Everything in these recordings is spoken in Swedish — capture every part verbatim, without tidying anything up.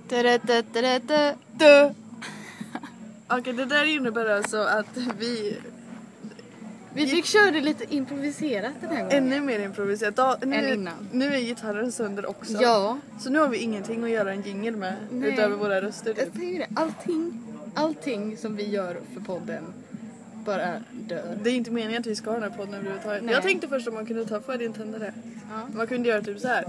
Okej, det där innebär alltså att vi... Vi fick köra det lite improviserat den här gången. Ännu mer improviserat. Da, nu, än innan. Nu är gitarren sönder också. Ja. Så nu har vi ingenting att göra en jingle med. Nej. Utöver våra röster. Jag säger det. Allting, allting som vi gör för podden bara dör. Det är inte meningen att vi ska ha den här podden överhuvudtaget. Jag tänkte först om man kunde ta för din tändare. Ja. Man kunde göra typ så här.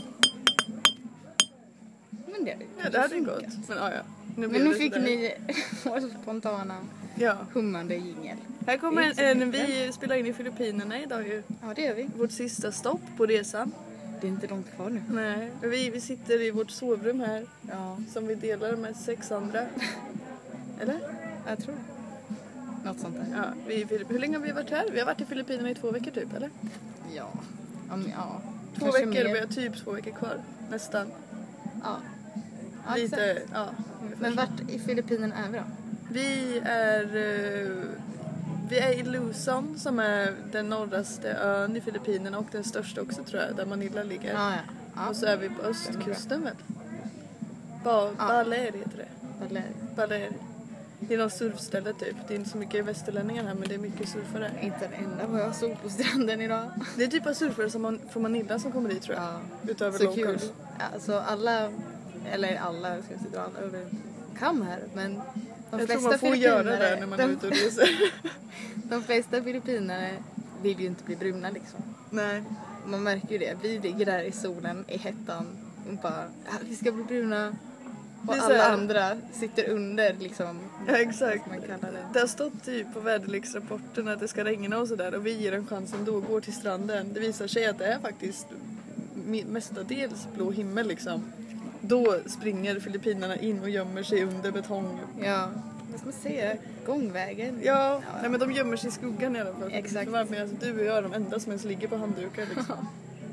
Men det, ja, det hade ju gått. Men, ja, ja. Nu Men nu fick ni vår spontana ja. hummande jingel. Här kommer en, en, vi spelar in i Filippinerna idag ju. Ja, det gör vi. Vårt sista stopp på resan. Det är inte långt kvar nu. Nej, vi, vi sitter i vårt sovrum här. Ja. Som vi delar med sex andra. Eller? Jag tror det. Något sånt där. Ja, vi, hur länge har vi varit här? Vi har varit i Filippinerna i två veckor typ, eller? Ja. Um, ja. Två Kanske veckor, mer. vi har typ två veckor kvar. Nästan. Ja. Ja, lite, exakt. ja. Men vart i Filippinerna är vi då? Vi är, uh, vi är i Luzon som är den norraste ön i Filippinerna och den största också tror jag, där Manila ligger. Ja, ja. Ja. Och så är vi på östkusten väl? Ba- ja. Baler heter det. Baler. Baler. Det är någon surfställe typ. Det är inte så mycket västerlänningar här men det är mycket surfare. Inte en enda vad jag såg på stranden idag. Det är typ av surfare som man, från Manila som kommer dit tror jag. Ja. Utöver så locals. kul. Alltså alla, eller alla, jag ska inte dra alla över kam här, men de jag flesta tror man får göra det där när man de, är ute och reser. de flesta filippinare vill ju inte bli bruna liksom. Nej. Man märker ju det. Vi ligger där i solen, i hettan och bara, ja, vi ska bli bruna. Och alla här... andra sitter under liksom. Ja, exakt. Man kallar det. Det har stått typ på väderleksrapporten att det ska regna och sådär. Och vi ger en chans ändå och går till stranden. Det visar sig att det är faktiskt mestadels blå himmel liksom. Då springer Filippinerna in och gömmer sig under betong. Ja, vad ska man säga? Gångvägen. Ja, ja. Nej, men de gömmer sig i skuggan i alla fall. Exakt. Medan du och jag är de enda som ens ligger på handdukar liksom.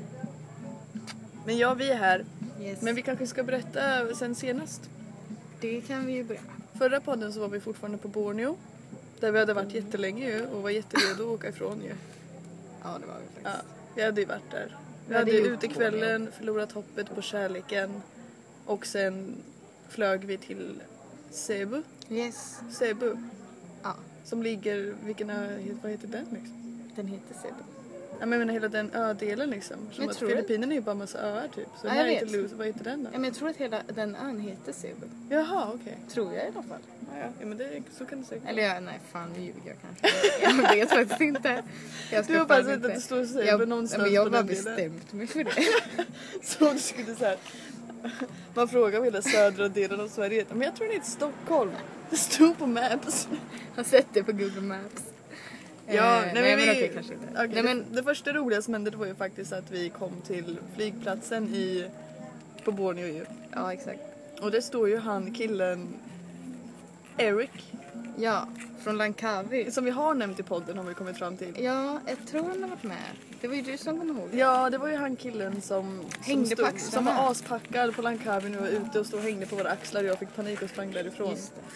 Men ja, vi är här. Yes. Men vi kanske ska berätta sen senast. Det kan vi ju börja. Förra podden så var vi fortfarande på Borneo. Där vi hade varit jättelänge ju och var jätteredo att åka ifrån ju. Ja, det var vi faktiskt. Ja, vi hade ju varit där. Vi hade hade gjort utekvällen, förlorat hoppet på kärleken. Och sen flög vi till Cebu. Yes. Cebu. Ja. Som ligger, vilken ö, vad heter den liksom? Den heter Cebu. Ja, men jag menar hela den ödelen liksom. Som Men att tror Filippinerna är ju bara massa öar typ. Så Ja, den jag här vet. heter Luz, vad heter den då? Ja, men jag tror att hela den ön heter Cebu. Jaha, okej. Okay. Tror jag i alla fall. Ja, ja, men det, så kan det säkert. Eller jag, nej fan nu ljuger jag kanske. Jag vet faktiskt inte. Jag Du har bara sett att det står Cebu jag, någonstans men jag på har den bestämt mig för det. Så du skulle så här. Man frågar om hela södra delen av Sverige. Men jag tror det är Stockholm. Det stod på Maps. Jag har sett det på Google Maps. Ja, eh, nej, nej, men, men vi, okej, kanske inte. Okay, nej, men, det, det första roliga som hände det var ju faktiskt att vi kom till flygplatsen i, på Borneo ju. Ja, exakt. Och det står ju han killen Eric. Ja, från Langkawi. Som vi har nämnt i podden har vi kommit fram till. Ja, jag tror han har varit med. Det var ju du som kom ihåg. Ja, det var ju han killen som, hängde som, på stod, axlarna. som var aspackad på Langkawi nu och ute och stod och hängde på våra axlar och jag fick panik och sprang därifrån. Just det.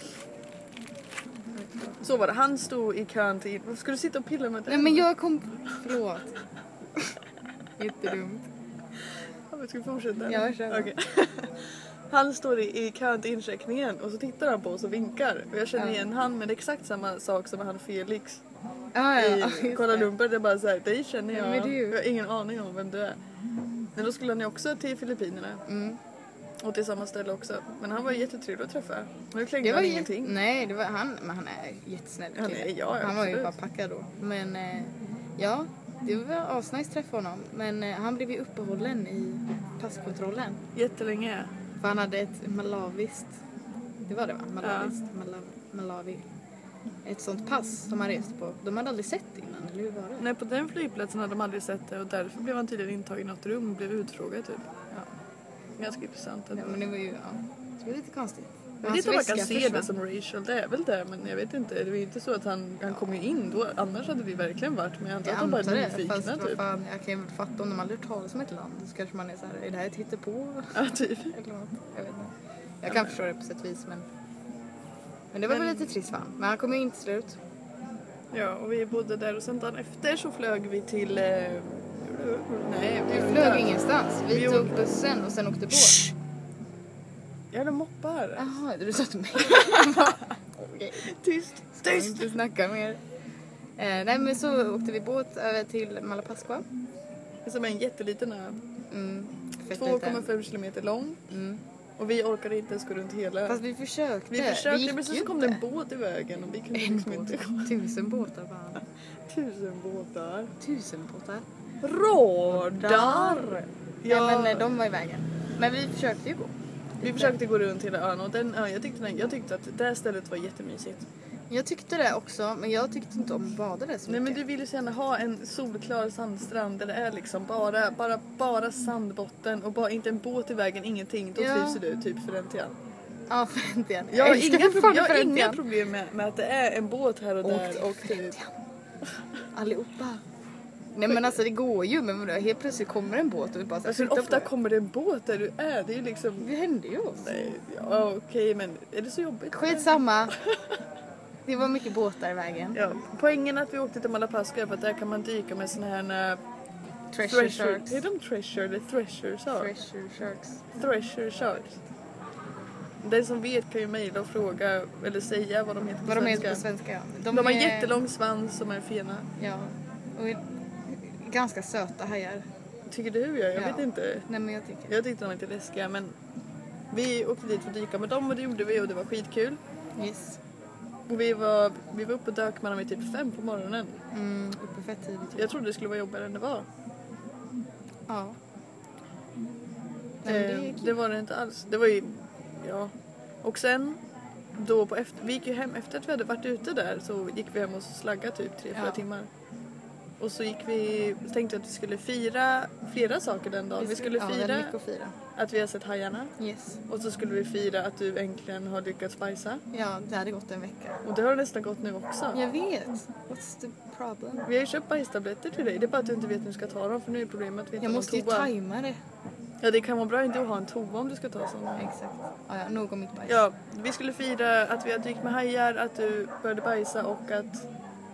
Så var det. Han stod i kön till... Varför ska du sitta och pilla med det? Nej, men jag kom... Förlåt. Jättedumt. Ja, ska vi fortsätta? Ja, jag kör. Okay. Han står i, i kön till incheckningen och så tittar han på oss och vinkar. Och jag känner Ja. igen han, men det är exakt samma sak som han Felix Ah, ja, i Kuala Lumpur. Det är bara så här, dig känner jag. Ja, men det är ju- Jag har ingen aning om vem du är. Men då skulle han ju också till Filippinerna. Mm. Och till samma ställe också. Men han var jättetrevlig att träffa. Nu klängde Det var han ju ingenting. Nej, det var han, men han är jättesnäll. Han kille. är- ja, han var ju absolut. bara packad då. Men eh, ja, det var asnice att träffa honom. Men eh, han blev ju uppehållen i passkontrollen. Jättelänge. För han hade ett malaviskt, det var det va? Malaviskt, Malawi, Malawi. Ett sånt pass som han reste på. De hade aldrig sett innan, eller hur var det? Nej, på den flygplatsen hade de aldrig sett det. Och därför blev han tydligen intagen i något rum och blev utfrågad typ. Ja. Ganska intressant. Ja, men det var ju, ja, det var lite konstigt. Jag vet inte om man kan se det som racial, det är väl det, men jag vet inte. Det var ju inte så att han, han kom ju in då, annars hade vi verkligen varit, men jag antar Jag att de bara antar är det, nyfikna fast vad typ. fan, jag kan ju fatta om de aldrig hört talas om ett land, så kanske man är så här, är det här ett hittepå? Ja, typ. Eller något, jag vet inte. Jag kan förstå det på sätt och vis, men men det var Men- väl lite trist för han. Men han kom ju inte till slut. Ja, och vi bodde där och sen dagen efter så flög vi till... Eh, nej, Vi flög ingenstans. Vi, Vi tog åkte- bussen och sen åkte båt. Ja, de moppar. Jaha, du sa till mig. Okej. Tyst, Ska tyst. inte snacka mer. Eh, nej men så åkte vi båt över till Malapascua. Som är en jätteliten ö. Mm, fett två komma fem kilometer lång. Mm. Och vi orkade inte ens gå runt hela. Fast vi försökte. Vi försökte, gick men så ju kom det en inte. båt i vägen och vi kunde En liksom båt. inte gå. Tusen båtar bara. Tusen båtar. Tusen båtar. Rådar! Ja. Nej, men de var i vägen. Men vi försökte ju gå. Vi försökte gå runt hela ön och den ön, jag tyckte, jag tyckte att det här stället var jättemysigt. Jag tyckte det också, men jag tyckte inte om att bada där så Nej, mycket. men du vill ju så gärna ha en solklar sandstrand där det är liksom bara, bara, bara sandbotten och bara inte en båt i vägen, ingenting. Då Ja. trivs du typ för den tiden. Ja, Föräntian. Jag har, älskar inga, pro- fortfarande jag har inga Föräntian. problem med, med att det är en båt här och, Och där. Och typ. Föräntian. Allihopa. Nej men alltså det går ju, men vadå, helt plötsligt kommer en båt och vi bara så här, Alltså, flyttar ofta på kommer det en båt där du är. Det är ju liksom... det. Det hände ju oss. Nej, ja, okej, men är det så jobbigt? Skitsamma. Det var mycket båtar i vägen. Ja, poängen att vi åkte till Malapascua är för att där kan man dyka med såna här... Uh, Treasure sharks. Är de treasure eller thresher sharks? Treasure sharks. Thresher sharks. Den som vet kan ju mejla och fråga eller säga vad de heter på Vad de svenska. heter på svenska, ja. De, har är- jättelång svans som är fena. Ja. Och är ganska söta hajar. Tycker du? Jag, jag Ja. vet inte. Nej men jag tycker. Jag tyckte de var inte läskiga, men vi åkte dit för att dyka med dem och det gjorde vi och det var skitkul. Yes. Och vi var, vi var uppe och dök med dem vid typ fem på morgonen. Mm, uppe fett tidigt. Jag trodde det skulle vara jobbigare än det var. Ja. Nej, men det Eh, är kul. det var det inte alls. Det var ju, ja. Och sen, då på efter, vi gick ju hem efter att vi hade varit ute där så gick vi hem och slaggade typ tre, fyra Ja. timmar. Och så gick vi, tänkte att vi skulle fira flera saker den dagen. Vi skulle ja, det är fira mycket att fira. att vi har sett hajarna. Yes. Och så skulle vi fira att du äntligen har lyckats bajsa. Ja, det hade gått en vecka. Och det har nästan gått nu också. Jag vet. What's the problem? Vi har ju köpt bajstabletter till dig. Det är bara att du inte vet när du ska ta dem. För nu är problemet att vi inte Jag har måste ju någon toa. tajma det. Ja, det kan vara bra inte att ha en toa om du ska ta sådana. Exakt. Ja, ja, nog om mitt bajs. Ja, vi skulle fira att vi hade dykt med hajar, att du började bajsa och att...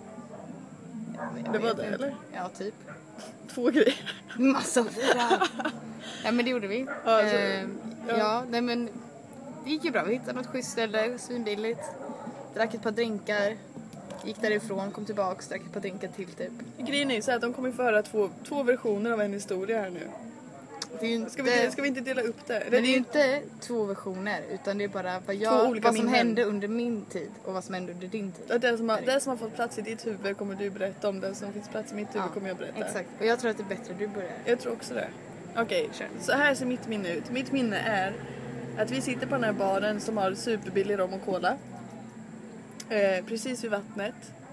Jag Det var vet det, inte. eller? Ja, typ. Två grejer. Massa att fira. Ja, men det gjorde vi. Ja, alltså, Ehm, ja. ja, nej men det gick ju bra. Vi hittade något schysst ställe, svinbilligt. Drack ett par drinkar. Gick därifrån, kom tillbaks, drack ett par drinkar till typ. Grejen är ju så att de kommer få höra två, två versioner av en historia här nu. Det är ju inte, Ska vi, ska vi inte dela upp det? men Eller det är ju det inte två versioner utan det är bara vad, jag, Två olika vad som minnen. hände under min tid och vad som hände under din tid. är det, som har, det som har fått plats i ditt huvud kommer du berätta om. Det som finns plats i mitt huvud Ja, kommer jag berätta. Exakt. Och jag tror att det är bättre du börjar. Jag tror också det. Okej, Kör. så här ser mitt minne ut. Mitt minne är att vi sitter på den här baren som har superbillig rom och cola. Eh, precis vid vattnet.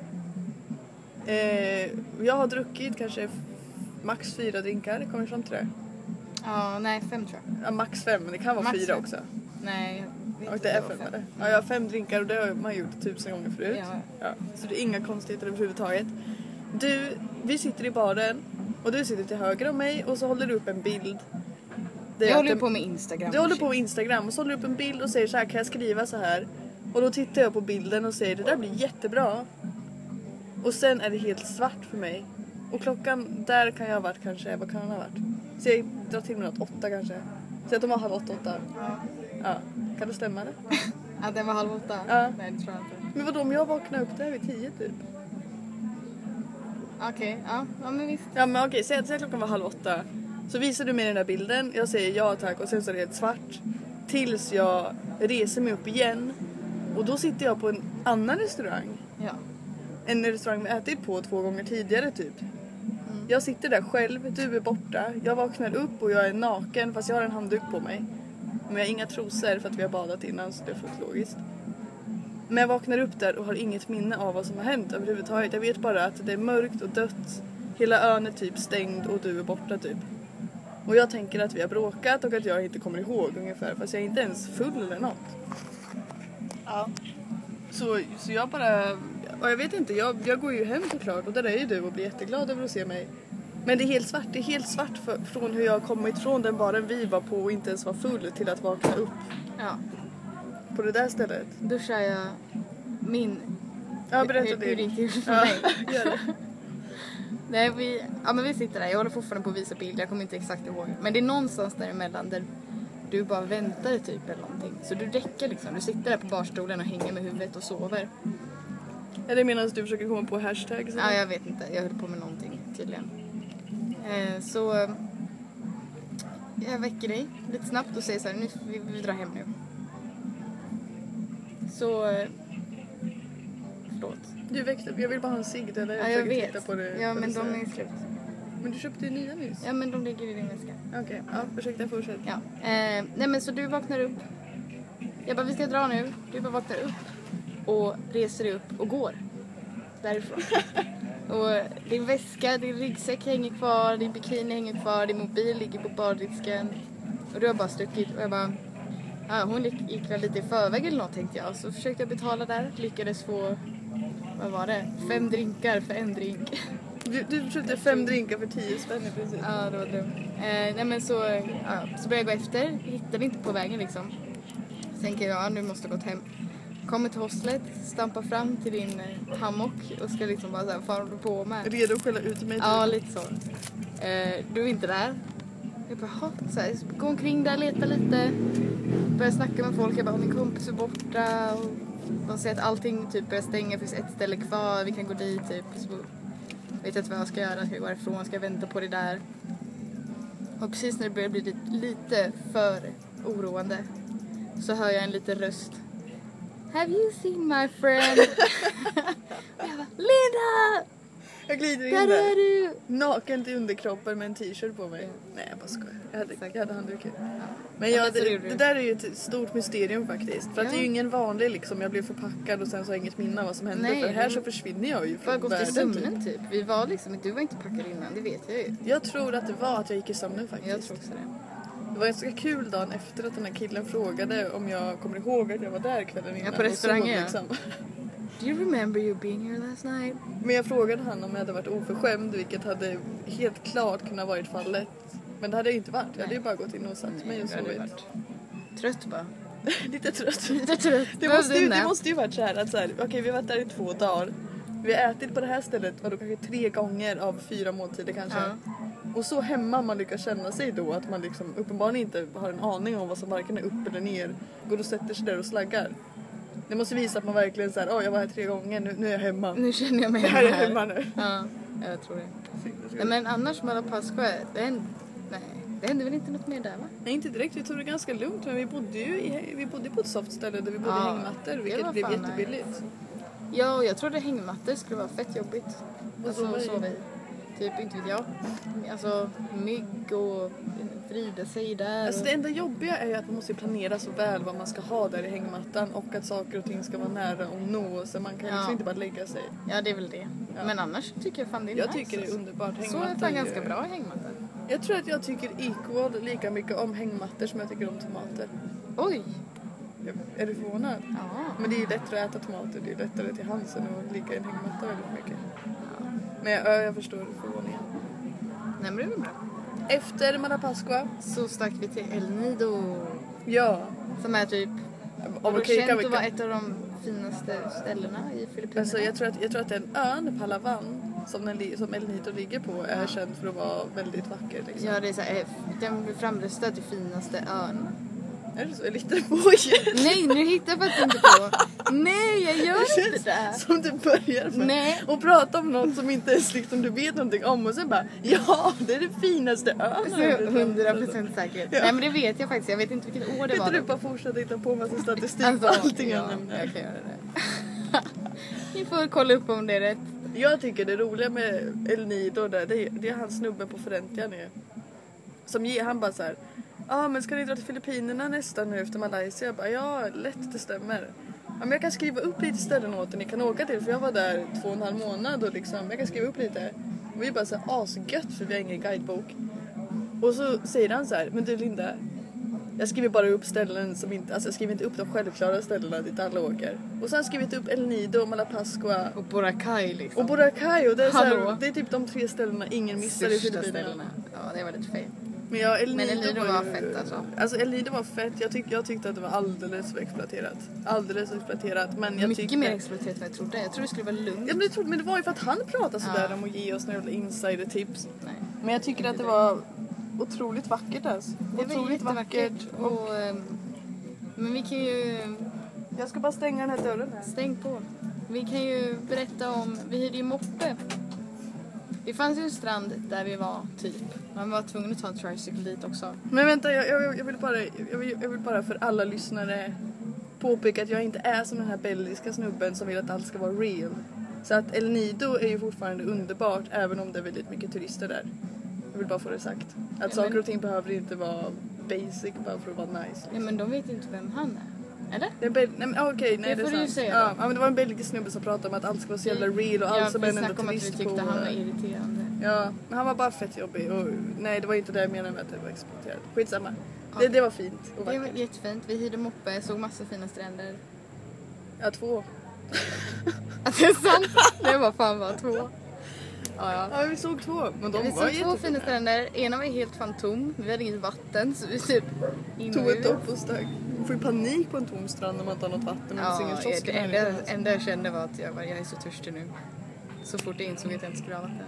Eh, jag har druckit kanske f- max fyra drinkar, kommer fram till det? Ja, nej, fem tror jag. Ja, max fem, men det kan vara Max fyra fem. också. Nej, jag vet Och inte det är vad fem var eller? Ja, jag har fem drinkar och det har man gjort tusen gånger förut. Ja. Ja, så det är inga konstigheter överhuvudtaget. Du, vi sitter i baren och du sitter till höger om mig och så håller du upp en bild. Det är Jag att håller en- på med Instagram. Du håller shit. på med Instagram och så håller du upp en bild och säger så här, kan jag skriva så här? Och då tittar jag på bilden och säger, det där blir jättebra. Och sen är det helt svart för mig. Och klockan, där kan jag ha varit kanske, vad kan den ha varit? Så jag drar till med något, åtta kanske. Så att de var halv åtta, åtta. Ja. Ja, kan det stämma det? Ja, den var halv åtta? Ja. Nej, det tror jag inte. Men vadå, om jag vaknar upp där vid tio typ? Okej, ja. Ja, men visst. Ja men okej, säg att säg att klockan var halv åtta. Så visar du mig den där bilden, jag säger ja tack och sen så är det helt svart. Tills jag reser mig upp igen. Och då sitter jag på en annan restaurang. Ja. En restaurang vi ätit på två gånger tidigare typ. Jag sitter där själv, du är borta. Jag vaknar upp och jag är naken fast jag har en handduk på mig. Men jag har inga trosor för att vi har badat innan så det är fullt logiskt. Men jag vaknar upp där och har inget minne av vad som har hänt överhuvudtaget. Jag vet bara att det är mörkt och dött. Hela ön är typ stängd och du är borta typ. Och jag tänker att vi har bråkat och att jag inte kommer ihåg ungefär. Fast jag är inte ens full eller något. Ja. Så, så jag bara... Och jag vet inte, jag, jag går ju hem såklart. Och där är ju du och blir jätteglad över att se mig. Men det är helt svart. Det är helt svart för, från hur jag har kommit från den baren vi var på och inte ens var full till att vakna upp Ja. på det där stället. Då kör jag min... Ja, berätta hur, det. hur det gick till för Ja, mig. gör det. Nej, vi, ja, men vi sitter där. Jag håller fortfarande på att visa bild. Jag kommer inte exakt ihåg. Men det är någonstans däremellan där du bara väntar typ eller någonting. Så du räcker liksom, du sitter där på barstolen och hänger med huvudet och sover. Är det medan du försöker komma på hashtags? Ja, jag vet inte, jag höll på med någonting tydligen. Eh, så eh, jag väcker dig lite snabbt och säger så här, nu vi, vi drar hem nu. Så eh, förlåt. Du väckte, jag vill bara ha en cigg eller Ja, jag vet. titta på det. Ja, på men det de så. är slut. Men du köpte ju nya nyss. Ja, men de ligger i din väska. Okej, okay. Ja, ursäkta, fortsätt. Ja. Eh, nej men så du vaknar upp. Jag bara, vi ska dra nu. Du bara vaknar upp och reser dig upp och går därifrån. Och din väska, din ryggsäck hänger kvar, din bikini hänger kvar, din mobil ligger på bardisken. Och du har bara stuckit. Och jag bara, ja, hon gick, gick väl lite i förväg eller något tänkte jag. Så försökte jag betala där, lyckades få, vad var det? Fem drinkar för en drink. Du, du köpte fem drinkar för tio spänn i princip. Ja, det var dumt. Eh, nej men så, ja, så började jag gå efter. Hittade inte på vägen liksom. Så tänker jag, ja, nu måste jag gått hem. Kommer till hostlet, stampar fram till din eh, hammock och ska liksom bara såhär, vad håller du på med? Redo att skälla ut mig? Ja, lite så. Eh, du är inte där. Jag bara, ha, så här, gå omkring där, leta lite. Börjar snacka med folk, jag bara, min kompis är borta. Och de säger att allting typ börjar stänga, det finns ett ställe kvar, vi kan gå dit typ. Så vet inte vad jag ska göra, ska jag gå ifrån, ska jag vänta på det där. Och precis när det börjar bli lite, lite för oroande så hör jag en liten röst. Have you seen my friend? Och jag bara, Linda! Jag glider in Där där. är du! Naken till underkroppen med en t-shirt på mig. Ja. Nej, jag bara skojar. Jag hade, Exakt. jag hade handdukar. Ja. Men Ja, jag, men så det, gjorde du. det där är ju ett stort mysterium faktiskt. För att Ja. det är ju ingen vanlig liksom, jag blev förpackad och sen så har jag inget minne av vad som hände. Nej, för här men- så försvinner jag ju Bara från gått i världen. sömnen Typ. typ. Vi var liksom, du var inte packad innan, det vet jag ju. Jag tror att det var att jag gick i sömnen faktiskt. Jag tror också det. Det var ganska kul dagen efter att den här killen frågade om jag kommer ihåg att jag var där kvällen innan. Ja, på och restaurangen, sov, ja. liksom. Do you remember you being here last night? Men jag frågade han om jag hade varit oförskämd, vilket hade helt klart kunnat varit fallet. Men det hade jag inte varit. Jag hade ju bara gått in och satt mig och jag hade sovit. varit trött bara. Lite trött. Lite trött. Det måste, ju, det måste ju varit så här att så här, okej, vi har varit där i två dagar. Vi har ätit på det här stället vadå, kanske tre gånger av fyra måltider kanske. Ja. Och så hemma man lyckas känna sig då att man liksom uppenbarligen inte har en aning om vad som varken är upp eller ner. Går och sätter sig där och slaggar. Det måste visa att man verkligen så här, åh, jag var här tre gånger, nu, nu är jag hemma. Nu känner jag mig Det här är här. hemma nu. Ja, jag tror det. Nej, men annars med Pascua, det hände, nej, det hände väl inte något mer där va? Nej, inte direkt. Vi tog det ganska lugnt, men vi bodde ju i, vi bodde på ett soft ställe där vi bodde Ja, i hängmattor, det vilket var blev fan jättebilligt. Ja, och jag trodde hängmattor skulle vara fett jobbigt. Alltså sova i. sova i. Typ, inte vet jag. Alltså mygg och vrida sig där. Alltså och... det enda jobbiga är ju att man måste planera så väl vad man ska ha där i hängmattan och att saker och ting ska vara nära och nå, så man kan Ja. liksom inte bara lägga sig. Ja, det är väl det. Ja. Men annars tycker jag fan det är Jag nice, tycker det är alltså. underbart. Så är Hängmattor fan ganska ju- bra hängmattor. Jag tror att jag tycker equal lika mycket om hängmattor som jag tycker om tomater. Oj! Är du förvånad? Ja. Men det är ju lättare att äta tomater, det är lättare till hands än att ligga i en hängmatta väldigt mycket. Men jag, ja, jag förstår förvåningen. Nej, men det är väl bra. Efter Madapascua, Så stack vi till El Nido. ja. Som är typ... Om Och okej, känt kan vi- att vara ett av de finaste ställena i Filippinerna. Alltså, jag, tror att, jag tror att den ön, Palawan, som, den, li- som El Nido ligger på, är Ja. känd för att vara väldigt vacker. Liksom. Ja, det är så här, eh, den blir framröstad till finaste ön. Är det så? Jag litar på igen. Nej, nu hittar jag faktiskt inte på. Nej, jag gör Det inte känns det. som du börjar med Nej. och prata om något som inte ens liksom du vet någonting om och sen bara, ja, det är det finaste ön. Så hundra procent säkert. Ja. Nej, men det vet jag faktiskt. Jag vet inte vilket år det Kan var. inte du då. bara fortsätta hitta på massa statistik Alltså, på allting ja, jag nämner? jag kan göra det. Ni får kolla upp om det är rätt. Jag tycker det roliga med El Nido där, det är, det är han snubben på Förräntian är. Som ger, han bara så här, ja ah, men ska ni dra till Filippinerna nästa nu efter Malaysia? Jag bara, ja lätt det stämmer. Ja, men jag kan skriva upp lite ställen åt er ni kan åka till, för jag var där två och en halv månad och liksom, jag kan skriva upp lite. Och vi bara så här, asgött för vi har ingen guidebok. Och så säger han så här, men du Linda, jag skriver bara upp ställen som inte, alltså jag skriver inte upp de självklara ställena dit alla åker. Och sen har jag skrivit upp El Nido, Malapascua Och Boracay liksom. och Boracay, och det är, så Hallå? här, det är typ de tre ställena ingen missar i Största Filippinerna. ställena. Ja, det var lite fel. Men ja, El Men Nido, El Nido var, var ju, fett, alltså. Alltså El Nido var fett, jag, tyck, jag tyckte att det var alldeles för exploaterat. Alldeles för exploaterat, men jag Mycket tyckte... mer exploaterat än jag trodde. Jag trodde det skulle vara lugnt. Ja, men, det, trodde- men det var ju för att han pratade sådär Ja. om att ge oss några jävla insider-tips. Nej. Men jag tycker att det var otroligt vackert alltså. Det var Otroligt jättevackert. vackert. Och, ehm, men vi kan ju... Jag ska bara stänga den här dörren här. Stäng på. Vi kan ju berätta om... Vi hyrde ju moppe. Det fanns ju en strand där vi var, typ. Man var tvungen att ta en tricycle dit också. Men vänta, jag, jag, jag, vill bara, jag, vill, jag vill bara för alla lyssnare påpeka att jag inte är som den här belgiska snubben som vill att allt ska vara real. Så att El Nido är ju fortfarande underbart även om det är väldigt mycket turister där. Jag vill bara få det sagt. Att Ja, saker men- och ting behöver inte vara basic bara för att vara nice. Liksom. Ja, men de vet inte vem han är. Eller? Det är bel- nej, men, ah, okej, nej, Det det, är får du sant. säga ja, då. ja, men det var en belgisk snubbe som pratade om att allt ska vara så jävla real och allt ja, som vi en enda snackade om att vi turist tyckte på. han var irriterande. Ja, men han var bara fett jobbig och nej, det var inte det jag menade med att det var exploaterat. Skitsamma. Det, Okej. det var fint och Det var vackert. jättefint. Vi hyrde moppe, såg massa fina stränder. Ja, två. Att det är sant. Det var fan bara två. Ja, ja. Ja, vi såg två. Men de Vi var såg två jättefina. fina stränder. Ena var helt fan tom. Vi hade inget vatten så vi typ in och Tog ett ut. dopp och stack. Man får ju panik på en tom strand när man inte har något vatten. Men det Ja, finns ingen kiosk. det enda, enda jag kände var att jag, bara, jag är så törstig nu. Så fort jag insåg att jag inte skulle ha vatten.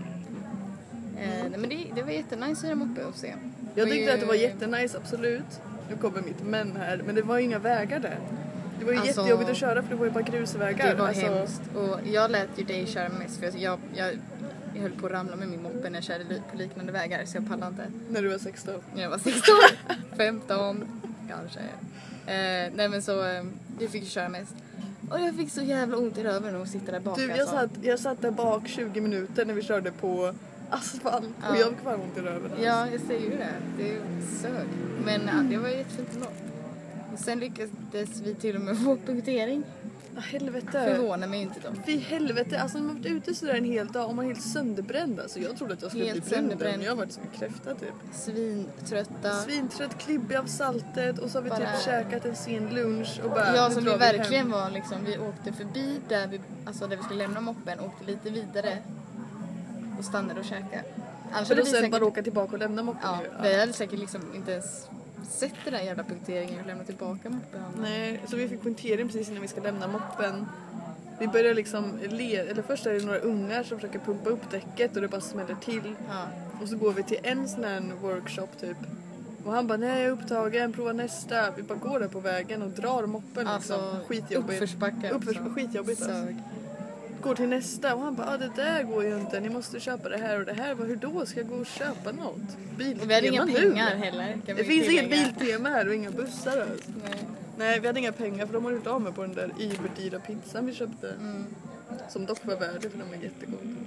Eh, nej, men det, det var jättenice att göra moppe och se. Jag Det tyckte ju- att det var jättenice, absolut. Nu kommer mitt men här. Men det var ju inga vägar där. Det var ju Alltså, jättejobbigt att köra för det var ju bara grusvägar. Det var alltså, hemskt. Och jag lät ju dig köra mest för jag, jag, jag höll på att ramla med min moppe när jag körde li- på liknande vägar så jag pallade inte. När du var sexton. När jag var sexton, femton kanske. Eh, nej men så, eh, du fick ju köra mest. Och jag fick så jävla ont i röven att sitta där bak. Du, jag alltså. satt, jag satt där bak tjugo minuter när vi körde på asfalt. Ja. Och jag fick bara ont i röven. Alltså. Ja, jag säger ju det. Det sög. Men ja, det var jättefint ändå. Och sen lyckades vi till och med få punktering. Ah, helvete. Förvånar mig inte då. Fy helvete, alltså när man varit ute sådär en hel dag och man är helt sönderbränd. Alltså jag trodde att jag skulle Helt bli bränd. sönderbränd. Men jag har varit som en kräfta typ. Svintrötta. Svintrött, klibbig av saltet och så har vi Bara- typ käkat en sen lunch och bara Ja, nu som drar vi vi verkligen hem. var liksom, vi åkte förbi där vi, alltså där vi skulle lämna moppen, åkte lite vidare och stannade och käkade. Annars För hade då vi sen säkert, bara åka tillbaka och lämna moppen ja, ju. vi hade säkert liksom inte ens sett den där jävla punkteringen och lämnat tillbaka moppen. Nej, så vi fick punktering precis innan vi ska lämna moppen. Vi börjar liksom le, eller först är det några ungar som försöker pumpa upp däcket och det bara smäller till. Ja. Och så går vi till en sån här workshop typ. Och han bara, nej jag är upptagen, prova nästa. Vi bara går där på vägen och drar moppen Alltså, liksom. Skitjobbigt. uppförsbacke. Uppförs, också. skitjobbigt alltså. Sög. Går till nästa och han bara, ah, det där går ju inte. Ni måste köpa det här och det här. Bara, hur då? Ska jag gå och köpa något? Biltema Och vi hade inga nu? pengar heller. Kan Det vi finns inget tillägga. Biltema här och inga bussar alltså. Nej. Nej, vi hade inga pengar för de har gjort av med på den där überdyra pizzan vi köpte. Mm. Som dock var värd för den var jättegod.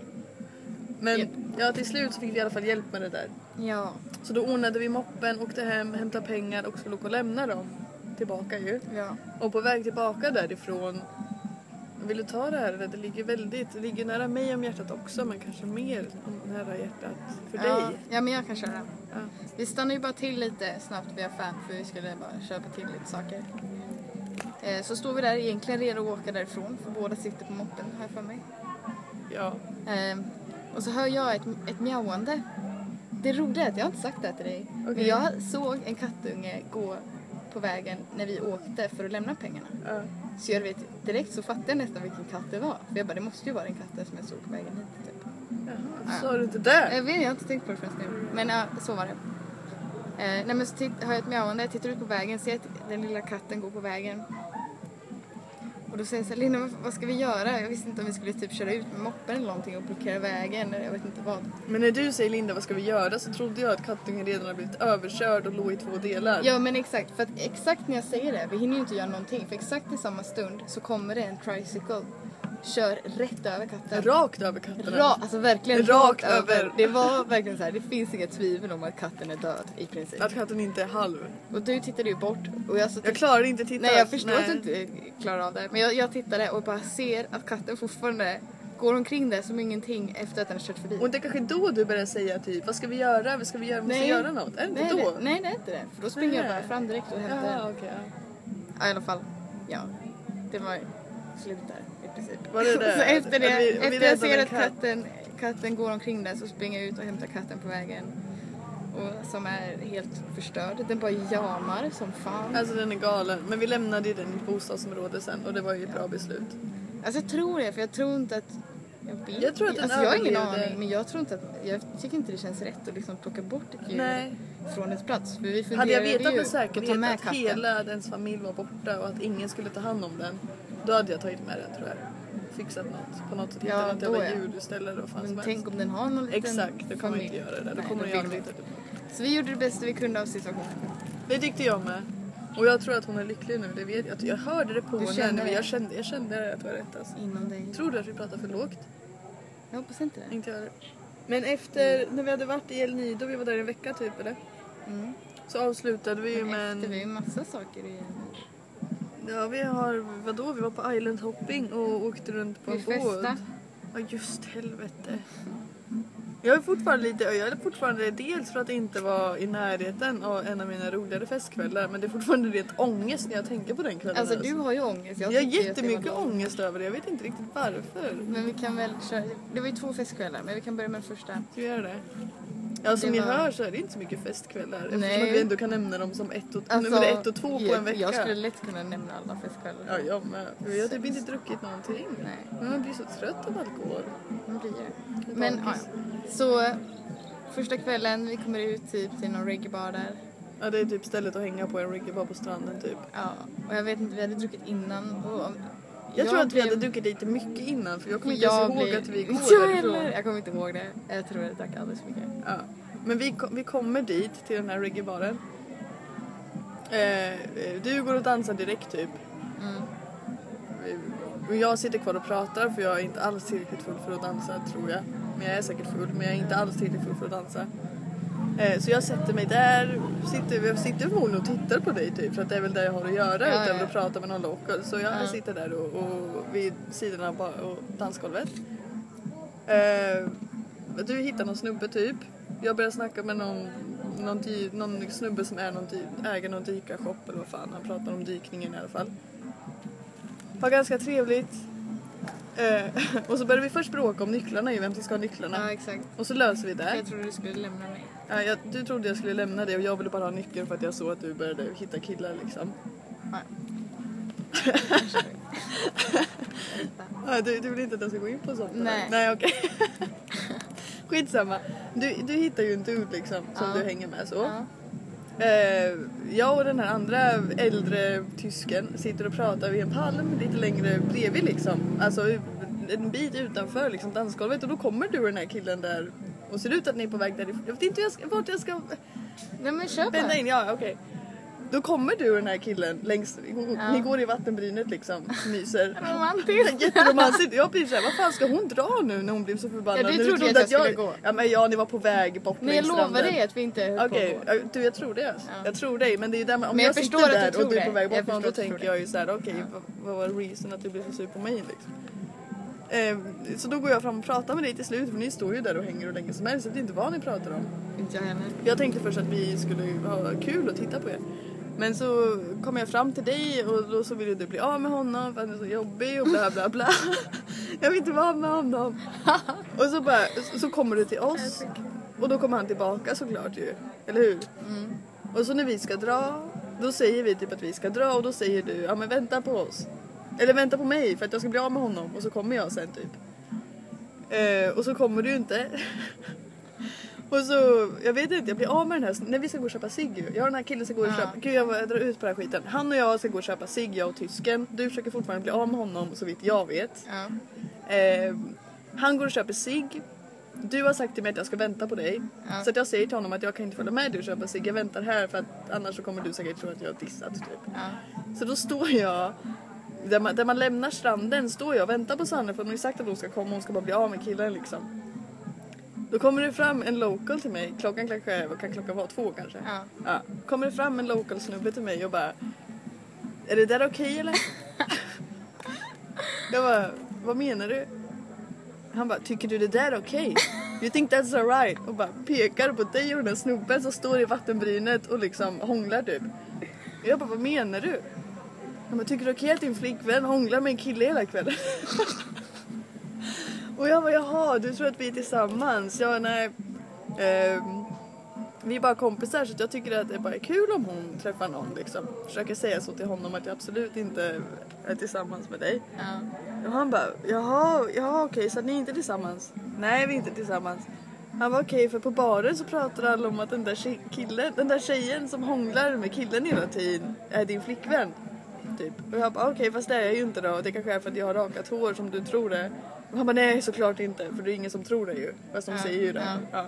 Men Japp. ja, till slut så fick vi i alla fall hjälp med det där. Ja. Så då ordnade vi moppen, åkte hem, hämtade pengar och skulle åka och lämna dem tillbaka ju. Ja. Och på väg tillbaka därifrån, vill du ta det här? Eller? Det ligger väldigt, det ligger nära mig om hjärtat också men kanske mer nära hjärtat för Ja. dig. Ja, men jag kan köra. Ja. Vi stannade ju bara till lite snabbt vid affären för vi skulle bara köpa till lite saker. Eh, så står vi där egentligen redo att åka därifrån för båda sitter på moppen här för mig. Ja. Eh, och så hör jag ett, ett mjauande. Det roliga är att jag har inte sagt det här till dig. Men Okej. jag såg en kattunge gå på vägen när vi åkte för att lämna pengarna. Ja. Så jag vet, direkt så fattade jag nästan vilken katt det var. För jag bara, det måste ju vara en katt som jag såg på vägen hit typ. Jaha, sa du inte det? Jag vet, jag har inte tänkt på det förrän nu. Men ja, så var det. Eh, nej men så titt, har jag ett mjauande, jag tittar ut på vägen, ser att den lilla katten går på vägen. Och då säger jag så här, Linda, vad, vad ska vi göra? Jag visste inte om vi skulle typ köra ut med moppen eller någonting och blockera vägen eller jag vet inte vad. Men när du säger Linda, vad ska vi göra? Så trodde jag att kattungen redan hade blivit överkörd och låg i två delar. Ja men exakt, för att exakt när jag säger det, vi hinner ju inte göra någonting. För exakt i samma stund så kommer det en tricycle, kör rätt över katten. Rakt över katten. Ra, alltså verkligen Rakt rakt över. över. Det var verkligen så här, det finns inget tvivel om att katten är död i princip. Att katten inte är halv. Och du tittade ju bort och jag så Jag klarar inte titta. Nej jag förstår Nej. att du inte klarar av det. Men jag, jag tittade och bara ser att katten fortfarande går omkring där som ingenting efter att den har kört förbi. Och det är kanske då du börjar säga typ, vad ska vi göra? Vad ska vi göra? Vi måste Nej. göra något. Är det inte nej, då? det, nej det är inte det. För då springer jag Nej. bara fram direkt och hämtar Jaha, den. okej. Ja, i alla fall. Ja. Det var slut där i princip. Var det det? Så efter det, Att vi- vi efter jag räddade ser en att katt. katten, katten går omkring där så springer jag ut och hämtar katten på vägen. Och som är helt förstörd. Den bara jamar som fan. Alltså den är galen. Men vi lämnade ju den i ett bostadsområde sen och det var ju ett bra beslut. Alltså jag tror det, för jag tror inte att... Jag, vet, Jag tror att den alltså, jag har ingen överlevde. aning, men jag tror inte att... Jag tycker inte det känns rätt att liksom plocka bort ett djur. Nej. från ett plats. För vi Hade jag vetat ju med att ta säkerhet med att katten. hela dens familj var borta och att ingen skulle ta hand om den, då hade jag tagit med den, tror jag. Fixat något på något sätt. Ja, Hittat något då jävla ja. djurställe då fanns. Men tänk om den har någon liten Exakt, då kommer familj. vi inte göra det. Då Nej, kommer då jag vill vi inte. inte. Så vi gjorde det bästa vi kunde av situationen. Det tyckte jag med. Och jag tror att hon är lycklig nu, det vet jag. Jag hörde det på Du henne. kände det? Jag kände, jag kände att det var rätt alltså. Inom dig. Tror du att vi pratar för lågt? Jag hoppas inte det. Inte jag det. Men efter, när vi hade varit i El Nido, vi var där en vecka typ eller? Mm. Så avslutade vi ju Men med en... efter vi har ju massa saker igen. Ja, vi har, vadå? Vi var på island hopping och åkte runt på Vi en båt. festade. Ja, just helvete. Jag är fortfarande lite, jag är fortfarande dels för att inte vara i närheten av en av mina roligare festkvällar, men det är fortfarande rent ångest när jag tänker på den kvällen. Alltså du har ju ångest. Jag har tycker ju att det jättemycket var långt. ångest över det, jag vet inte riktigt varför. Men vi kan väl köra. Det var ju två festkvällar, men vi kan börja med den första. Ska vi göra det? Ja, som Det ni var- hör så är det inte så mycket festkvällar. Eftersom Nej. att vi ändå kan nämna dem som ett och, Alltså, nummer ett och två på jag, en vecka. Jag skulle lätt kunna nämna alla festkvällar. Ja, jag med. Vi har typ inte druckit någonting. Nej, Men man blir så trött av alkohol. man blir det. Men ja, Bakis. ja. Så första kvällen, vi kommer ut typ till någon reggaebar där. Ja, det är typ stället att hänga på, en reggaebar på stranden typ. Ja, och jag vet inte, vi hade druckit innan. Och Jag, tror att vi blev- hade druckit lite mycket innan, för jag kommer inte jag ens ihåg blev- att vi går Inte jag därifrån. heller. Jag kommer inte ihåg det. Jag tror jag drack alldeles för mycket. Ja. Men vi, kom, vi kommer dit, till den här reggaebaren. Eh, du går och dansar direkt typ. Mm. Och jag sitter kvar och pratar, för jag är inte alls tillräckligt full för att dansa, tror jag. Men jag är säkert full, men jag är inte alls tillräckligt full för att dansa. Eh, så jag sätter mig där, sitter, jag sitter förmodligen och tittar på dig typ, för att det är väl det jag har att göra Ja, utöver ja. att prata med någon local. Så jag Ja. sitter där och, och vid sidan av ba- och dansgolvet. Eh, du hittar någon snubbe typ. Jag börjar snacka med någon, någon, dy, någon snubbe som är någon dy, äger någon dykarshop eller vad fan. Han pratar om dykningen i alla fall. Var ganska trevligt. Eh, och så började vi först bråka om nycklarna, ju vem som ska ha nycklarna. Ja, exakt. Och så löser vi För det. jag trodde du skulle lämna mig. Ja, jag, du trodde jag skulle lämna det och jag ville bara ha nyckeln för att jag såg att du började hitta killar liksom. Ja. Ja, du, du vill inte att jag ska gå in på sånt? eller? Nej. Nej, okej. Skitsamma. Du, du hittar ju en dude liksom som Ja. du hänger med så. Ja. Eh, jag och den här andra äldre tysken sitter och pratar vid en palm lite längre bredvid liksom. Alltså en bit utanför liksom dansgolvet, och då kommer du och den här killen där och ser ut att ni är på väg därifrån. Jag vet inte hur jag ska, vart jag ska Nej men kör vända bara. in. Ja, okej. Då kommer du och den här killen längs, Ja. ni går i vattenbrynet liksom, myser. Romantiskt. Jätteromantiskt. Jag blir såhär, vad fan ska hon dra nu när hon blev så förbannad? Ja, du När trodde trodde att jag skulle gå. Ja, men ja, ni var på väg bort Men jag längs lovar stranden. dig att vi inte höll Okej, på att gå. ja, du jag tror det alltså. Ja. Jag tror dig, men det är ju där man, om Men jag jag, förstår sitter att du där tror och du är det. på väg bort Jag från honom, då förstår att du tänker tror jag ju såhär, okej, vad, vad var reason att du blev så sur på mig liksom? Eh, så då går jag fram och pratar med dig till slut, för ni står ju där och hänger och länge som helst, så jag vet inte vad ni pratar om. Inte jag heller. Jag tänkte först att vi skulle ha kul och titta på er. Men så kom jag fram till dig och då så ville du bli av med honom för att han är så jobbig och bla bla bla. Jag vill inte vara med honom. Och så, bara, så kommer du till oss och då kommer han tillbaka såklart ju. Eller hur? Mm. Och så när vi ska dra, då säger vi typ att vi ska dra och då säger du, ja men vänta på oss. Eller vänta på mig för att jag ska bli av med honom och så kommer jag sen typ. Eh, och så kommer du inte. Och så, jag vet inte, jag blir av med den här, när vi ska gå och köpa cigg. Jag har den här killen som går och Ja. köpa, gud jag drar ut på den här skiten. Han och jag ska gå och köpa cigg, jag och tysken. Du försöker fortfarande bli av med honom så vitt jag vet. Ja. Eh, han går och köper cigg. Du har sagt till mig att jag ska vänta på dig. Ja. Så att jag säger till honom att jag kan inte följa med dig och köpa cigg. Jag väntar här för att annars så kommer du säkert tro att jag har dissat typ. Ja. Så då står jag, där man, där man lämnar stranden, står jag och väntar på Sanne för hon har ju sagt att hon ska komma och hon ska bara bli av med killen liksom. Då kommer det fram en local till mig, klockan kanske, vad kan klockan vara, två kanske? Ja. Ja. Kommer det fram en local snubbe till mig och bara, är det där okej eller? Jag bara, vad menar du? Han bara, tycker du det där är okej? You think that's alright? Och bara pekar på dig och den där snubben som står i vattenbrynet och liksom hånglar typ. Jag bara, vad menar du? Han bara, tycker du det är okej att din flickvän hånglar med en kille hela kvällen? Och jag bara, jaha, du tror att vi är tillsammans? Ja, nej. Ehm, vi är bara kompisar så jag tycker att det bara är kul om hon träffar någon liksom. Försöker säga så till honom att jag absolut inte är tillsammans med dig. Ja. Och han bara, jaha, jaha okej, så ni är inte tillsammans? Nej, vi är inte tillsammans. Han var okej okay, för på baren så pratar alla om att den där tjej, killen, den där tjejen som hånglar med killen hela tiden är din flickvän. Typ. Och jag bara okej okay, fast det är jag ju inte då. Det kanske är för att jag har rakat hår som du tror det. Och han bara nej såklart inte för det är ingen som tror det ju. Fast de ja, säger ju det. Ja.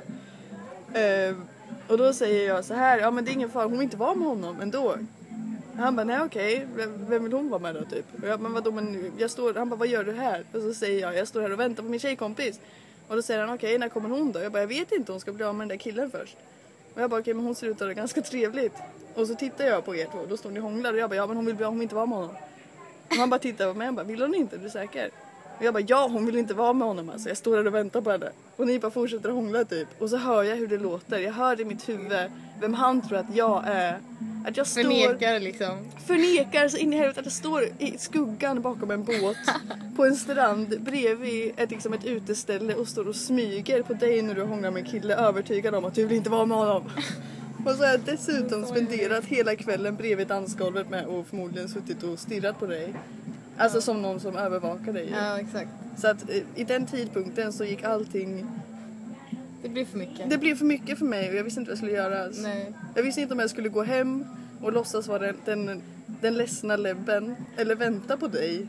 Ja. Uh, och då säger jag så här, ja men det är ingen fara, hon vill inte vara med honom ändå. Han bara, nej okej, okay. Vem vill hon vara med då typ? Och jag, men vadå, men jag står, han bara, vad gör du här? Och så säger jag, jag står här och väntar på min tjejkompis. Och då säger han, okej, okay, när kommer hon då? Jag bara, jag vet inte, hon ska bli av med den där killen först. Och jag bara, okej, okay, men hon ser ut att det ganska trevligt. Och så tittar jag på er två, då står ni och hånglar. Och jag bara, ja men hon vill, hon vill inte vara med honom. Och han bara tittar på mig och bara, vill hon inte? Är du säker? Och jag bara, ja hon vill inte vara med honom alltså. Jag står här och väntar på henne. Och ni bara fortsätter att hångla typ. Och så hör jag hur det låter. Jag hör i mitt huvud vem han tror att jag är. Att jag står... Förnekar liksom. Förnekar så in i helvete att jag står i skuggan bakom en båt. På en strand bredvid ett, liksom ett uteställe. Och står och smyger på dig när du hånglar med en kille. Övertygad om att du vill inte vara med honom. Och så har jag dessutom spenderat hela kvällen bredvid dansgolvet med. Och förmodligen suttit och stirrat på dig. Alltså ja. Som någon som övervakar dig. Ja, exakt. Så att i den tidpunkten så gick allting... Det blev för mycket. Det blev för mycket för mig och jag visste inte vad jag skulle göra. Nej. Jag visste inte om jag skulle gå hem och låtsas vara den, den, den ledsna lebben. Eller vänta på dig.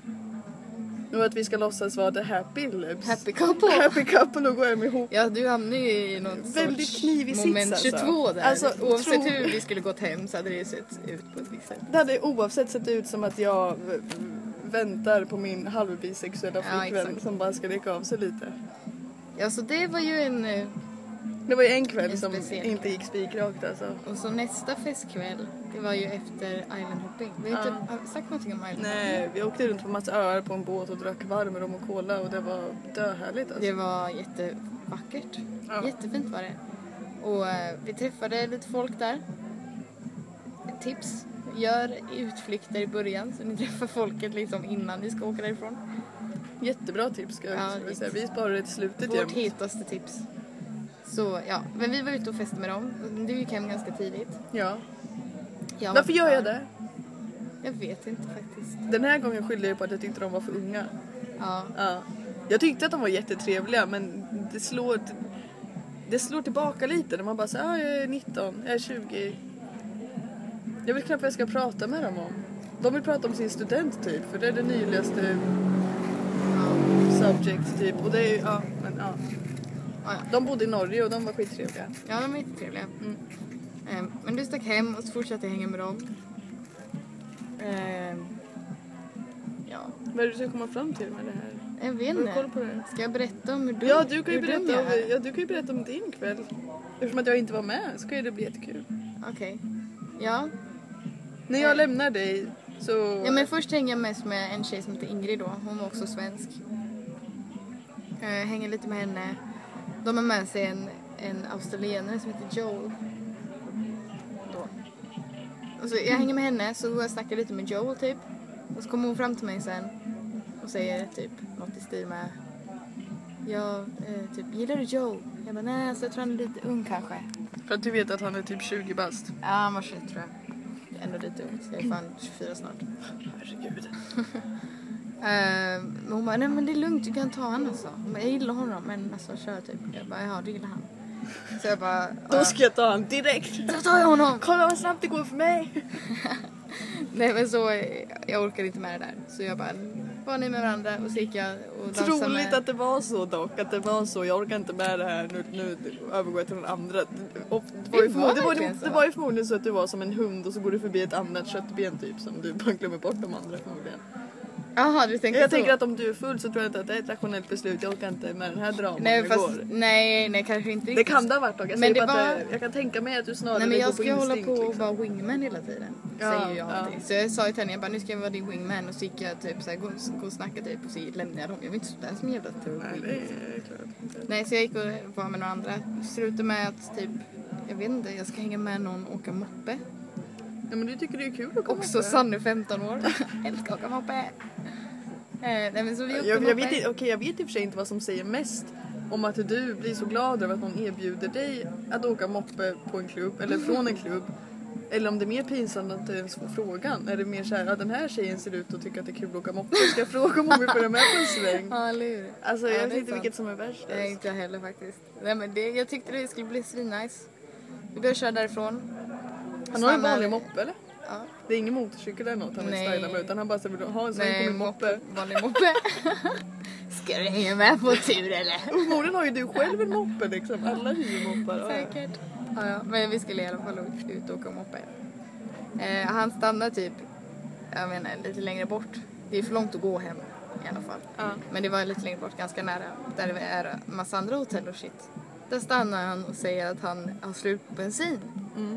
Och att vi ska låtsas vara the happy lebs. Happy couple. Happy couple och gå hem ihop. Ja, du hamnade ju i någon väldigt sorts knivig moment sits, tjugotvå alltså. där. Alltså, oavsett tro... hur vi skulle gått hem så hade det sett ut på ett visst sätt. Det hade oavsett sett ut som att jag väntar på min halvbisexuella flickvän ja, som bara ska leka av sig lite. Ja, så det var ju en... Det var ju en kväll en som speciell. inte gick spikrakt alltså. Och så nästa festkväll, det var ju efter Island Hopping. Vi har ja. inte sagt någonting om Island Nej, Hopping. vi åkte runt på massa öar på en båt och drack varm rom och cola och det var döhärligt alltså. Det var jättevackert. Ja. Jättefint var det. Och uh, vi träffade lite folk där. Ett tips. Gör utflykter i början så ni träffar folket liksom innan ni ska åka därifrån. Jättebra tips ska jag ja, säga. Vi sparar det till slutet. Vårt jämt. hetaste tips. Så ja, men vi var ute och festade med dem. Du gick hem ganska tidigt. Ja. Jag Varför gör jag det? Jag vet inte faktiskt. Den här gången skyllde jag på att jag tyckte de var för unga. Ja. Ja. Jag tyckte att de var jättetrevliga men det slår, det slår tillbaka lite när man bara säger ah, jag är nitton, jag är tjugo. Jag vet knappt vad jag ska prata med dem om. De vill prata om sin student typ, för det är det nyligaste subject typ. Och det är ju, ja, men ja. Ah, ja. De bodde i Norge och de var skittrevliga. Ja, de var jättetrevliga. Mm. Um, men du stack hem och så fortsatte jag hänga med dem. Um, ja. Vad är det du ska komma fram till med det här? Jag vet inte. Ska jag berätta om hur du... Ja, du kan ju berätta om, ja, du kan ju berätta om din kväll. Eftersom att jag inte var med så kan ju det bli jättekul. Okej. Okay. Ja. När jag lämnar dig så... Ja, men först hänger jag mest med en tjej som heter Ingrid då. Hon var också svensk. Uh, hänger lite med henne. De har med sig en, en australienare som heter Joel. Då. Och så jag hänger med henne så jag snackar lite med Joel typ. Och så kommer hon fram till mig sen och säger typ något i stil med jag eh, typ, gillar du Joel? Jag bara, nej, så jag tror han är lite ung kanske. För att du vet att han är typ tjugo bast. Ja, han var tjugo tror jag. Ändå lite ung, så jag är fan tjugofyra snart. Herregud. Uh, men hon bara, nej men det är lugnt, du kan ta han alltså. Hon bara, jag gillar honom, men alltså kör typ. Jag bara, ja, du gillar han. Så jag bara, då ska jag ta han direkt. Då tar jag honom. Kolla vad snabbt det går för mig. Nej men så, jag orkade inte med det där. Så jag bara, var ni med varandra och så gick jag och dansade. Troligt med... att det var så dock, att det var så. Jag orkar inte med det här, nu, nu övergår jag till den andra. Och det, var ju det, var det, var, det, det var ju förmodligen så att du var som en hund och så går du förbi ett annat köttben typ som du bara glömmer bort de andra förmodligen. Jaha, du tänker jag så. tänker att om du är full så tror jag inte att det är ett rationellt beslut. Jag orkar inte med den här draman. Nej, fast, nej, nej, kanske inte riktigt. Det kan det ha varit dock. Jag, men det var... att, jag kan tänka mig att du snarare nej, men jag går ska på hålla instinkt, på och liksom. vara wingman hela tiden. Ja, säger jag alltid. Ja. Så jag sa ju till henne, jag bara, nu ska jag vara din wingman. Och så gick jag typ så här, gå, gå och snacka typ och så lämnade jag dem. Jag vill inte stå där som en jävla tur. Nej, det är klart. Nej, så jag gick och var med några andra. Slutade med att typ, jag vet inte, jag ska hänga med någon och åka moppe. Ja, men du tycker det är kul att åka också moppe. Sanne femton år. Älskar att åka moppe. Eh, nej, men så vi åkte jag, moppe. jag, vet, okay, jag vet i och för sig inte vad som säger mest om att du blir så glad över att någon erbjuder dig att åka moppe på en klubb eller från en klubb. Eller om det är mer pinsamt att inte ens få frågan. Är det mer så här, ja, den här tjejen ser ut och tycker att det är kul att åka moppe. Ska jag fråga om hon vill följa med på en sväng? Ja, eller hur? Alltså Ja, jag det vet är inte sant. vilket som är värst. Nej, inte jag heller faktiskt. Nej, men det, jag tyckte det skulle bli svinnice. Vi började köra därifrån. Han har en Stannar- vanlig moppe eller? Ja. Det är ingen motorcykel eller något han vill Nej. styla med utan han bara så vill ha en sväng på min moppe. Vanlig moppe. Ska du hänga med på tur eller? Förmodligen har ju du själv en moppe liksom. Alla hyr ju moppar. Ja. Säkert. Ja, ja. Men vi skulle i alla fall ut och åka moppe. Eh, han stannar typ, jag menar, lite längre bort. Det är för långt att gå hem i alla fall. Ja. Men det var lite längre bort, ganska nära. Där det är en massa andra hotell och shit. Där stannar han och säger att han har slut på bensin. Mm.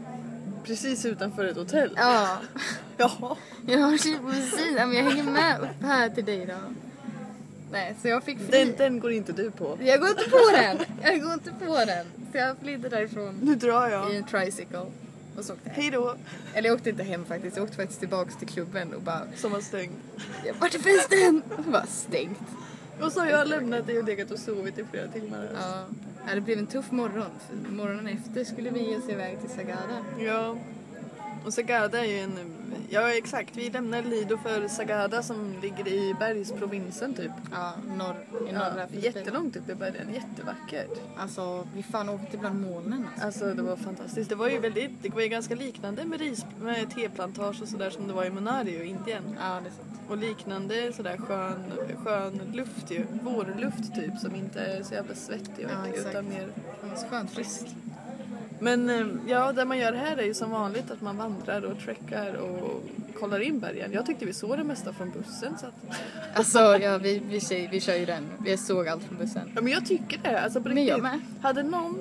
Precis utanför ett hotell. Ja, Ja. jag har slut på bensin. Men jag hänger med upp här till dig då. Nej, så jag fick fri. Den, den går inte du på. Jag går inte på den. Jag går inte på den. Så jag flydde därifrån Nu drar i jag. en tricycle. Och så åkte jag hem. Hej då. Eller jag åkte inte hem faktiskt. Jag åkte faktiskt tillbaka till klubben och bara... Som var stängd. Jag vart är festen? Och bara stängt. Och så har jag lämnat dig och legat och sovit i flera timmar. Ja. Ja, det blev en tuff morgon. För morgonen efter skulle vi ge oss iväg till Sagada. Ja. Och Sagada är ju en... Ja exakt, vi lämnar Lido för Sagada som ligger i bergsprovinsen typ. Ja, norr, i Ja, norra Filippinerna. jättelångt upp i bergen, jättevackert. Alltså, vi fan åkte bland molnen alltså. Alltså det var fantastiskt. Det var ju väldigt, det var ju ganska liknande med ris, med teplantage och sådär som det var i Manali och Indien. Ja, det är sant. Och liknande sådär skön, skön luft ju. Vårluft typ som inte är så jävla svettig och Ja, äcklig, exakt. utan mer Det var så skönt friskt. Men eh, ja, det man gör här är ju som vanligt att man vandrar och trekkar och kollar in bergen. Jag tyckte vi såg det mesta från bussen så att... Alltså, ja, vi, vi, kör, vi kör ju den. Vi såg allt från bussen. Ja men jag tycker det, alltså på Men riktigt. jag med. Hade någon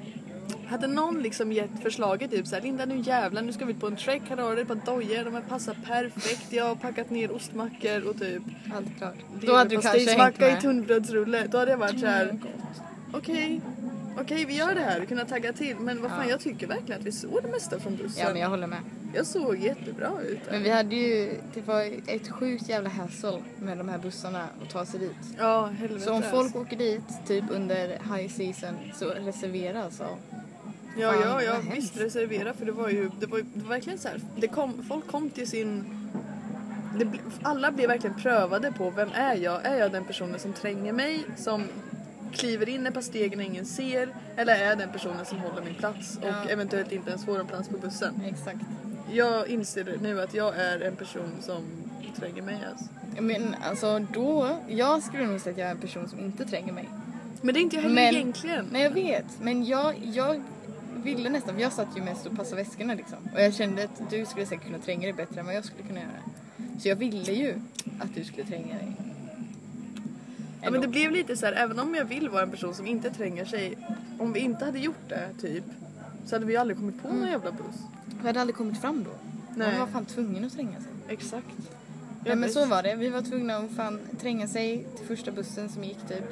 Hade någon liksom gett förslaget typ såhär, Linda nu jävlar, nu ska vi ut på en trek, här har du ett par dojor, de här passar perfekt, jag har packat ner ostmackor och typ Allt klart. Då hade du kanske hängt pastejsmacka i med. tunnbrödsrulle, då hade jag varit såhär, Mm, okej, okej vi gör det här, vi kunna tagga till, men vad fan Ja. jag tycker verkligen att vi såg det mesta från bussen. Ja, men jag håller med. Jag såg jättebra ut där. Men vi hade ju, det var ett sjukt jävla hassle med de här bussarna att ta sig dit. Ja, helvete. Så om alltså. folk åker dit typ under high season så reservera alltså. Ja, Fan, ja, ja, vad hemskt. visst reservera för det var ju, det var, det var verkligen så här. Det kom, folk kom till sin, det, ble- alla blev verkligen prövade på vem är jag? Är jag den personen som tränger mig, som kliver in ett par steg när ingen ser, eller är jag den personen som håller min plats och Ja. eventuellt inte ens får en plats på bussen? Exakt. Jag inser nu att jag är en person som tränger mig alltså. Men alltså då, jag skulle nog säga att jag är en person som inte tränger mig. Men det är inte jag heller Men- egentligen. Nej, jag vet. Men jag, jag ville nästan, för jag satt ju mest och passade väskorna liksom. Och jag kände att du skulle säkert kunna tränga dig bättre än vad jag skulle kunna göra. Så jag ville ju att du skulle tränga dig. Ja, men det blev lite så här, även om jag vill vara en person som inte tränger sig, om vi inte hade gjort det typ, så hade vi ju aldrig kommit på någon jävla buss. Vi hade aldrig kommit fram då. Nej. Man var fan tvungen att tränga sig. Exakt. Ja, men så var det. Vi var tvungna att fan tränga sig till första bussen som gick typ.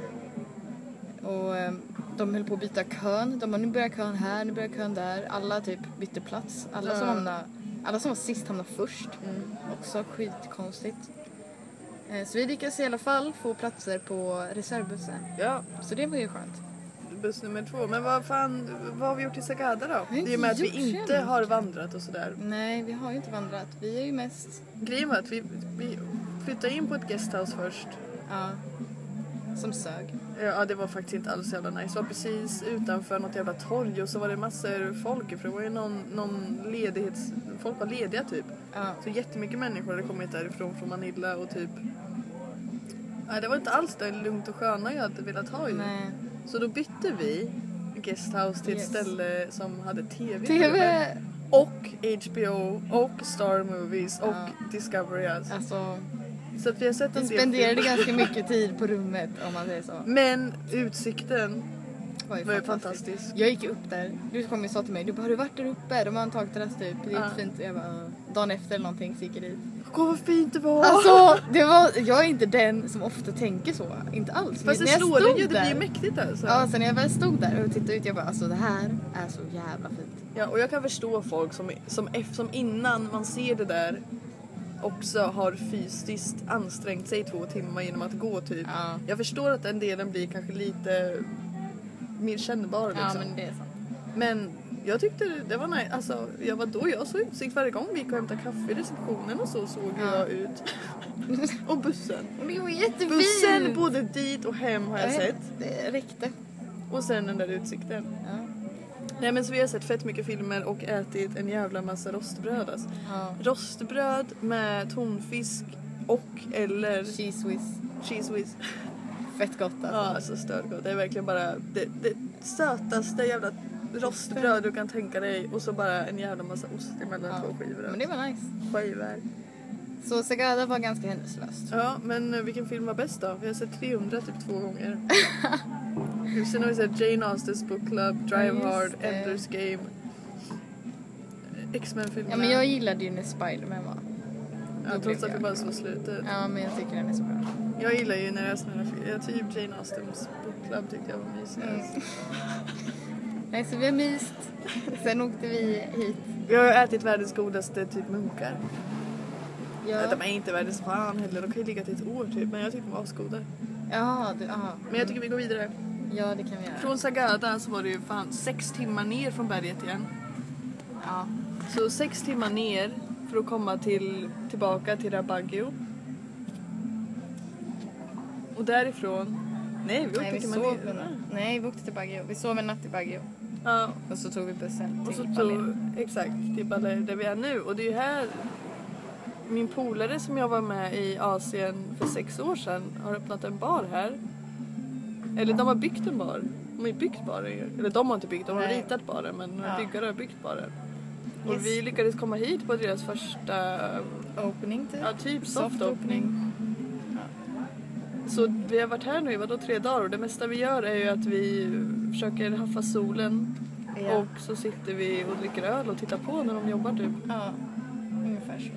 Och eh, de höll på att byta kön. De bara, nu börjar kön här, nu börjar kön där. Alla typ bytte plats. Alla som Ja. hamnade, alla som var sist hamnade först. Mm. Också skitkonstigt. Eh, så vi lyckades i alla fall få platser på reservbussen. Ja, Så det var ju skönt. buss nummer två. Men vad fan, vad har vi gjort i Sagada då? har inte I och med att vi gjort inte jämt. har vandrat och sådär. Nej, vi har ju inte vandrat. Vi är ju mest, Grejen var att vi, vi flyttade in på ett guesthouse först. ja, som sög. Ja, det var faktiskt inte alls jävla nice. Det var precis utanför något jävla torg och så var det massor folk. För det var ju någon, någon ledighets... Folk var lediga typ. Ja. Så jättemycket människor hade kommit därifrån från Manila och typ... Nej, det var inte alls det lugnt och sköna jag hade velat ha ju. Nej. Så då bytte vi guesthouse till ett Yes. ställe som hade tv. T V! Och H B O och Star Movies och Ja. Discovery. Alltså. Alltså, Så att vi har sett en vi del spenderade filmer. ganska mycket tid på rummet om man säger så. Men utsikten var ju var ju fantastiskt. fantastisk. Jag gick upp där. Du kom och sa till mig, du bara, har du varit där uppe? De har en takterrass typ. Det är Ja. jättefint. Jag bara, "Ja." Dagen efter eller någonting så gick jag dit. Åh vad fint det var! Alltså, det var, jag är inte den som ofta tänker så. Inte alls. Fast det när jag slår stod den ju, det där, blir ju mäktigt alltså. Ja, sen när jag väl stod där och tittade ut, jag bara, alltså det här är så jävla fint. Ja, och jag kan förstå folk som, som, som innan man ser det där också har fysiskt ansträngt sig i två timmar genom att gå typ. Ja. Jag förstår att den delen blir kanske lite mer kännbar liksom. Ja, men det är sant. Men Jag tyckte det, det var nice. Alltså, jag var då jag såg utsikt varje gång vi gick och hämtade kaffe i receptionen och så såg Ja. jag ut. Och bussen. Det var jättefint. Bussen både dit och hem har jag Ja, sett. Det räckte. Och sen den där utsikten. Ja. Nej men så vi har sett fett mycket filmer och ätit en jävla massa rostbröd alltså. Ja. Rostbröd med tonfisk och eller Cheese whiz. cheese whiz. Fett gott alltså. Ja, alltså störgott. Det är verkligen bara det, det sötaste jävla rostbröd du kan tänka dig. Och så bara en jävla massa ost emellan Ja. två skivor. Men det var nice. Skivor. Så Sagada var ganska händelselöst. Ja, men vilken film var bäst då? Vi har sett trehundra typ två gånger. Sen har vi sett Jane Austen's Book Club, Drive Ja, just Hard, det. Ender's Game, X-Men-filmerna. Ja, men jag gillade ju när Spider-Man var. Ja, Då trots blev att vi jag bara glad. såg slutet. Ja, men jag tycker den är så bra. Jag gillar ju när jag är sån här, jag typ Jane Austen's Book Club tyckte jag var mysigast. Mm. Nej, så vi har myst. Sen åkte vi hit. Vi har ju ätit världens godaste typ munkar. Ja, De är inte världens fan heller, de kan ju ligga till ett år typ, men jag tycker de var asgoda. ja, du, aha. Men jag tycker vi går vidare. Ja, det kan vi göra. Från Sagada så var det ju fan sex timmar ner från berget igen. Ja. Så sex timmar ner för att komma till, tillbaka till Rabaggio. Och därifrån... Nej, vi åkte Nej, vi till sov Madeira. en- Nej, vi åkte till Baguio. Vi sov en natt i Baguio. Ja, Och så tog vi bussen och så till Bali. tog... Exakt, till Bali där vi är nu. Och det är ju här... Min polare som jag var med i Asien för sex år sedan har öppnat en bar här. Eller de har byggt en bar. De har ju byggt baren ju. Eller de har inte byggt, de har Nej. ritat baren. Men Ja. byggare har byggt baren. Och Yes. vi lyckades komma hit på deras första... Opening typ. Ja, typ soft, Soft opening. Så vi har varit här nu i vadå, tre dagar och det mesta vi gör är ju att vi försöker haffa solen Ja. och så sitter vi och dricker öl och tittar på när de jobbar typ. Ja, ungefär så.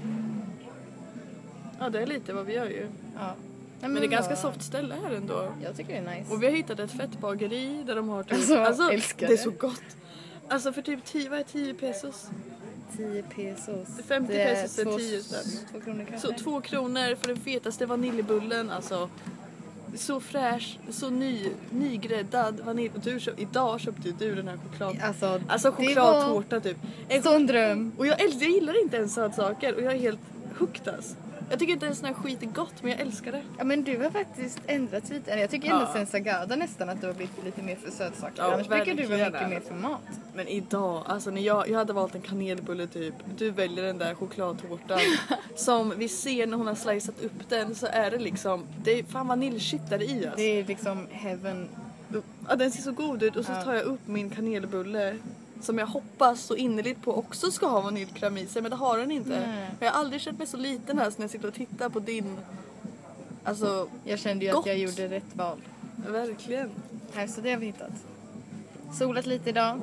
Ja, det är lite vad vi gör ju. Ja. Nej, Men det är ganska vad- soft ställe här ändå. Jag tycker det är nice. Och vi har hittat ett fett bageri där de har typ... Alltså, jag älskar det är det. så gott. Alltså för typ tio, vad är tio pesos? tio pesos. femtio Det är pesos är två- tio spänn. Två kronor kanske. Så två kronor för den fetaste vaniljbullen, alltså. Så fräsch, så ny, nygräddad vanilj. Och du köp, idag köpte ju du den här choklad... Alltså, Alltså det chokladtårta typ. En sån dröm. Och jag, älskar, jag gillar inte ens sötsaker och jag är helt hooked alltså. Jag tycker inte ens sån här skit är gott, men jag älskar det. Ja, men du har faktiskt ändrat lite. Jag tycker ändå Ja. sen Sagada nästan att du har blivit lite mer för sötsaker. Ja, Annars brukar du vara verkligen. mycket mer för mat. Men idag, alltså när jag, jag hade valt en kanelbulle typ. Du väljer den där chokladtårtan. Som vi ser när hon har slicat upp den så är det liksom, det är fan vaniljkittar i alltså. Det är liksom heaven. Ja, den ser så god ut och så Ja. tar jag upp min kanelbulle. Som jag hoppas så innerligt på också ska ha vaniljkräm i sig, men det har den inte. Nej. Men jag har aldrig känt mig så liten här så när jag sitter och tittar på din. Alltså, Jag kände ju Gott. att jag gjorde rätt val. verkligen. Här, så det har vi hittat. Solat lite idag.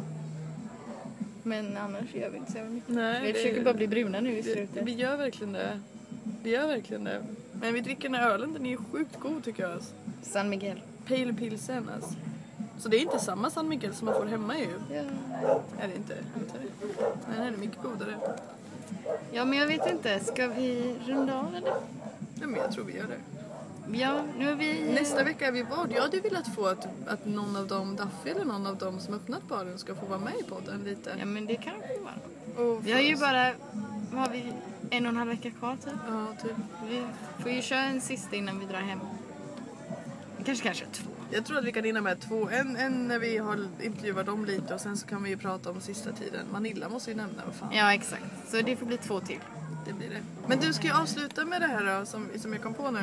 Men annars gör vi inte så jävla mycket. Nej, Vi det- försöker bara bli bruna nu i Vi, slutet. vi gör verkligen det. Vi gör verkligen det. Men vi dricker den här ölen, den är ju sjukt god tycker jag. Alltså. San Miguel. Pale pilsen alltså. Så det är inte samma San Miguel som man får hemma ju. Ja. Är det inte? Inte det? Nej, den är mycket godare. ja, men jag vet inte. Ska vi runda av eller? Ja, men jag tror vi gör det. Ja, nu är vi... Nästa vecka är vi vad? Jag hade ju velat få att, att någon av dem, Daffy eller någon av dem som öppnat baren ska få vara med i podden lite. Ja, men det kan det vara. Och Vi har ju få- bara... Vad har vi? En och en halv vecka kvar typ. Ja, typ. Vi får ju köra en sista innan vi drar hem. Kanske kanske två. Jag tror att vi kan hinna med två. En, en när vi har intervjuat dem lite och sen så kan vi ju prata om sista tiden. Manilla måste ju nämna, vad fan. Ja, exakt. Så det får bli två till. Det blir det. Men du ska ju avsluta med det här då, som, som jag kom på nu.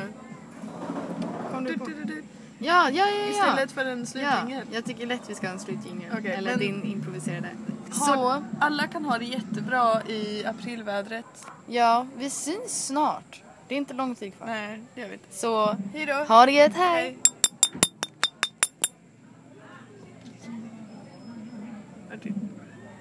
Kom Du, du på? du, du, du. Ja, ja, ja, ja. Istället för en Ja, slutjingel. jag tycker lätt vi ska ha en slutjingel. Okej, Eller men- din improviserade. Har- Så, Alla kan ha det jättebra i aprilvädret. ja, vi syns snart. Det är inte lång tid kvar. Nej, det gör vi inte. Så, Hej då. ha det gött, hej! Hej. Martin.